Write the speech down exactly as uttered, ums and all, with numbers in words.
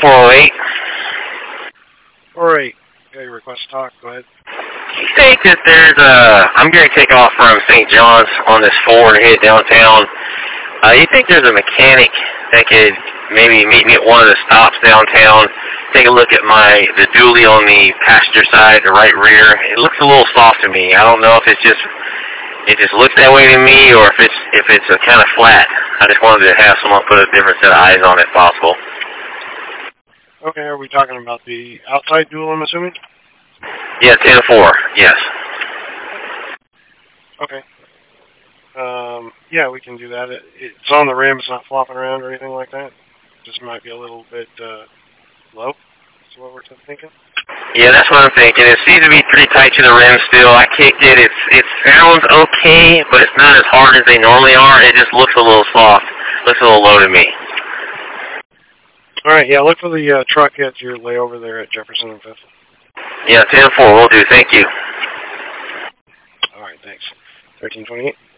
four oh eight. four oh eight. Got your request to talk. Go ahead. You think that there's a... I'm going to take off from Saint John's on this Ford and hit downtown. Uh, you think there's a mechanic that could maybe meet me at one of the stops downtown, take a look at my the dually on the passenger side, the right rear? It looks a little soft to me. I don't know if it's just it just looks that way to me, or if it's if it's a kind of flat. I just wanted to have someone put a different set of eyes on it, if possible. Okay, are we talking about the outside dual, I'm assuming? Yeah, ten four. Yes. Okay. Um, yeah, we can do that. It, it's on the rim. It's not flopping around or anything like that. Just might be a little bit uh, low. That's what we're thinking. Yeah, that's what I'm thinking. It seems to be pretty tight to the rim still. I kicked it. It's it sounds okay, but it's not as hard as they normally are. It just looks a little soft. Looks a little low to me. All right. Yeah, look for the uh, truck at your layover there at Jefferson and Fifth. Yeah, ten four. Will do. Thank you. All right. Thanks. thirteen twenty-eight.